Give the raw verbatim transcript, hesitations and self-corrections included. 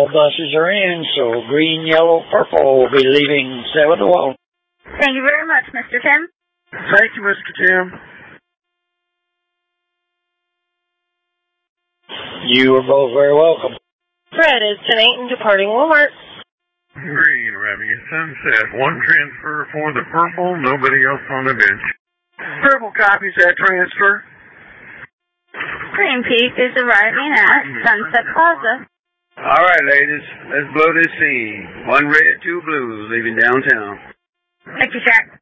All buses are in, so green, yellow, purple will be leaving seven to one. Thank you very much, Mister Tim. Thank you, Mister Tim. You are both very welcome. Fred is ten eight and departing Walmart. Green, arriving at Sunset. One transfer for the purple, nobody else on the bench. Purple copies that transfer. Green Peak is arriving at Sunset Plaza. All right, ladies, let's blow this scene. One red, two blues, leaving downtown. Thank you, Jack.